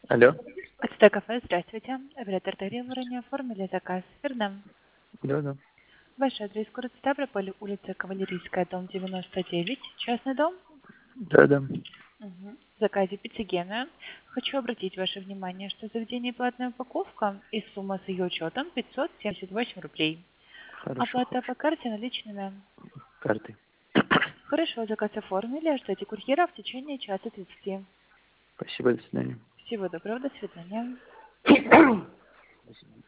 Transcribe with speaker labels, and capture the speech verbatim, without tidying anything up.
Speaker 1: Алло.
Speaker 2: СТ кафе, здравствуйте. Оператор Дарья, вы ранее оформили заказ, верно?
Speaker 1: Да, да.
Speaker 2: Ваш адрес город Ставрополь, улица Кавалерийская, дом девяносто девять, частный дом.
Speaker 1: Да, да.
Speaker 2: Угу. В заказе пиццегена. Хочу обратить ваше внимание, что заведение платная упаковка и сумма с ее учетом пятьсот семьдесят восемь рублей.
Speaker 1: Хорошо,
Speaker 2: Оплата
Speaker 1: хорошо.
Speaker 2: по карте наличными.
Speaker 1: Карты.
Speaker 2: Хорошо, заказ оформили, ждите курьера в течение часа тридцати.
Speaker 1: Спасибо, до свидания.
Speaker 2: Всего доброго, до свидания.
Speaker 1: Спасибо.